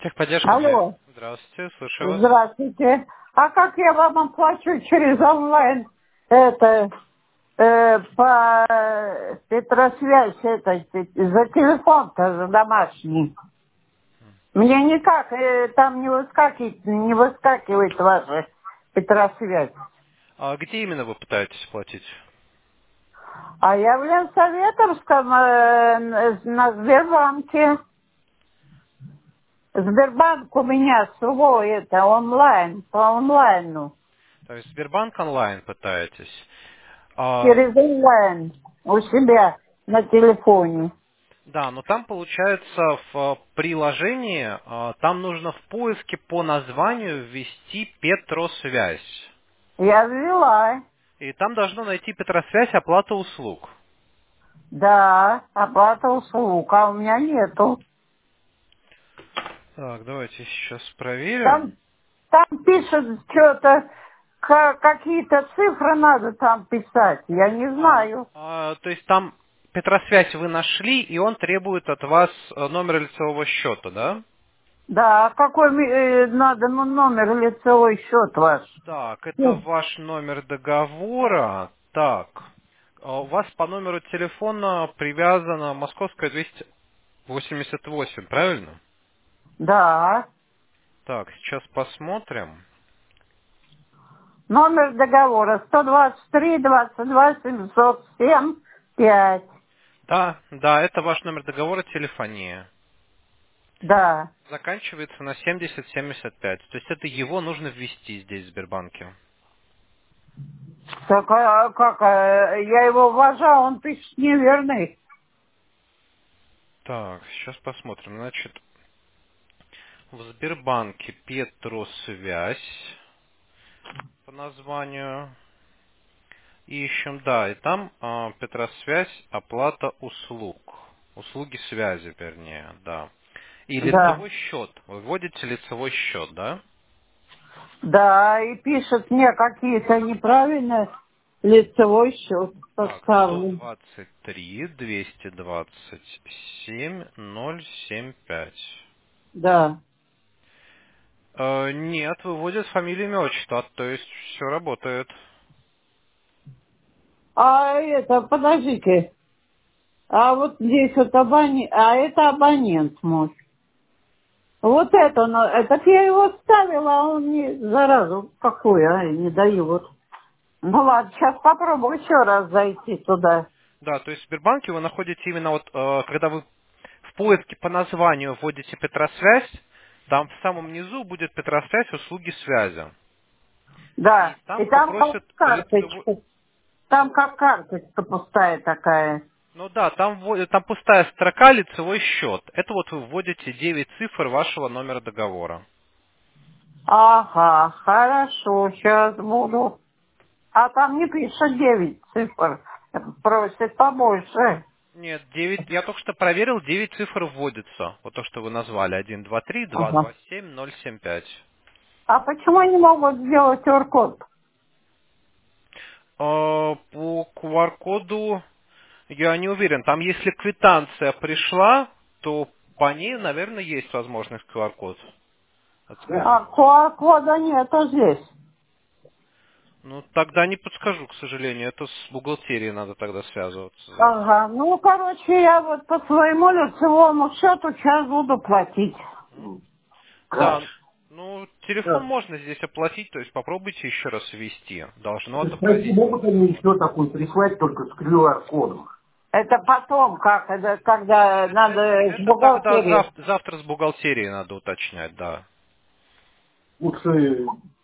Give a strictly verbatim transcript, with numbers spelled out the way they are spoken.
Техподдержка связи. Алло, Здравствуйте, слушаю вас. здравствуйте. А как я вам оплачу через онлайн это э, по Петросвязь это за телефон-то за домашний? Мне никак э, там не выскакивает, не выскакивает ваша Петросвязь. А где именно вы пытаетесь платить? А я в Ленсоветовском э, на Сбербанке. Сбербанк у меня свой, это онлайн, по онлайну. То есть Сбербанк онлайн пытаетесь? А, Через онлайн у себя на телефоне. да, но там получается в а, приложении, а, там нужно в поиске по названию ввести Петросвязь. Я ввела. И там должно найти Петросвязь оплата услуг. Да, оплата услуг, а у меня нету. Так, давайте сейчас проверим. Там, там пишет что-то, какие-то цифры надо там писать, я не А, знаю. а, то есть там Петросвязь вы нашли, и он требует от вас э, номер лицевого счета, да? Да, какой ми- э, надо ну, номер лицевой счет ваш? Так, это Ну, ваш номер договора. Так, а у вас по номеру телефона привязана Московская двести восемьдесят восемь, правильно? да, Так, сейчас посмотрим. номер договора сто двадцать три двадцать два семьсот семь пять. Да, да, это ваш номер договора телефония. Да. Заканчивается на семьдесят семьдесят пять. То есть это его нужно ввести здесь в Сбербанке. Так а как? а, Я его уважал, он пишет неверный. Так, сейчас посмотрим. Значит, в Сбербанке Петросвязь по названию ищем, да, и там а, Петросвязь, оплата услуг. Услуги связи, вернее, да. И Да. лицевой счет. Вы вводите лицевой счет, да? Да, и пишет мне какие-то неправильные лицевой счет Так, сто поставлен. двадцать три двести двадцать семь ноль семь пять. Да. Э, нет, выводит фамилию, имя, отчество, то есть все работает. А это, подождите, а вот здесь вот абонент, а это абонент мой. Вот это, ну, это я его ставила, а он мне, заразу, какой, а, не дает. Ну ладно, сейчас попробую еще раз зайти туда. Да, то есть в Сбербанке вы находите именно вот, э, когда вы в поиске по названию вводите Петросвязь, там в самом низу будет Петросвязь услуги связи. И Да, и там там как попросят лицевой... карточка, там как карточка пустая такая. Ну да, там, вводят- там пустая строка лицевой счет. Это вот вы вводите девять цифр вашего номера договора. Ага, хорошо, сейчас буду. А там не пишет девять цифр, просит побольше. Нет, девять. Я только что проверил, девять цифр вводится. Вот то, что вы назвали. Один, два, три, два, Ага. два, семь, ноль, семь, пять. А почему не могут сделать q код? А, по ку ар-коду я не уверен. Там, если квитанция пришла, то по ней, наверное, есть возможность ку ар-код А отсканировать. q ар кода нету здесь. Ну, тогда не подскажу, к сожалению. Это с бухгалтерией надо тогда связываться. Ага, ну, короче, я вот по своему лицевому счету сейчас буду платить. Да, Хорошо. ну, телефон Да. можно здесь оплатить, то есть попробуйте еще раз ввести. Должно Спроси, отобразиться могут они лицевой. еще такой прислать только с q ар кодом? Это потом, как это, когда Это, это, надо с это тогда бухгалтерией. зав- завтра с бухгалтерией надо уточнять, да. Лучше